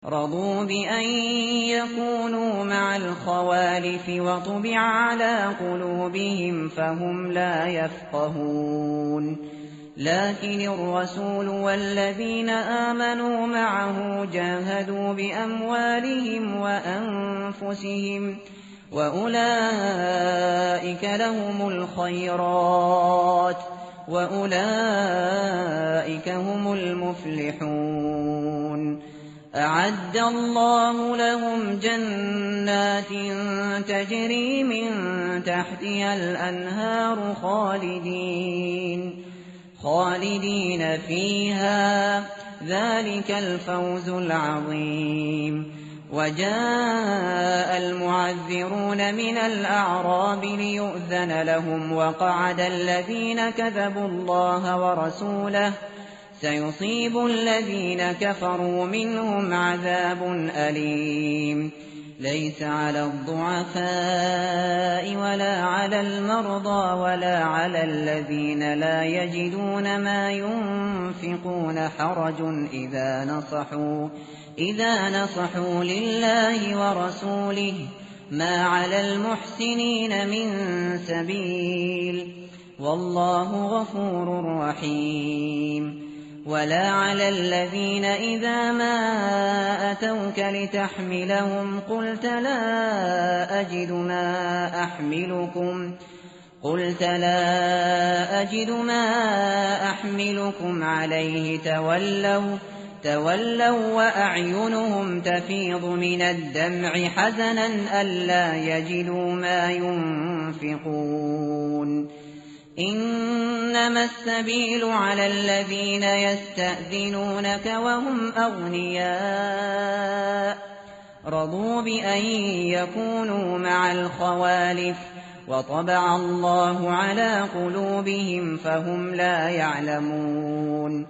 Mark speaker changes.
Speaker 1: رضوا بأن يكونوا مع الخوالف وطبع على قلوبهم فهم لا يفقهون لكن الرسول والذين آمنوا معه جاهدوا بأموالهم وأنفسهم وأولئك لهم الخيرات وأولئك هم المفلحون أعد الله لهم جنات تجري من تحتها الأنهار خالدين فيها ذلك الفوز العظيم وجاء المعذرون من الأعراب ليؤذن لهم وقعد الذين كذبوا الله ورسوله سيصيب الذين كفروا منهم عذاب أليم ليس على الضعفاء ولا على المرضى ولا على الذين لا يجدون ما ينفقون حرج إذا نصحوا لله ورسوله ما على المحسنين من سبيل والله غفور رحيم ولا على الذين إذا ما أتوك لتحملهم قلت لا أجد ما أحملكم عليه تولوا وأعينهم تفيض من الدمع حزنا ألا يجدوا ما ينفقون إنما السبيل على الذين يستأذنونك وهم أغنياء رضوا بأن يكونوا مع الخوالف وطبع الله على قلوبهم فهم لا يعلمون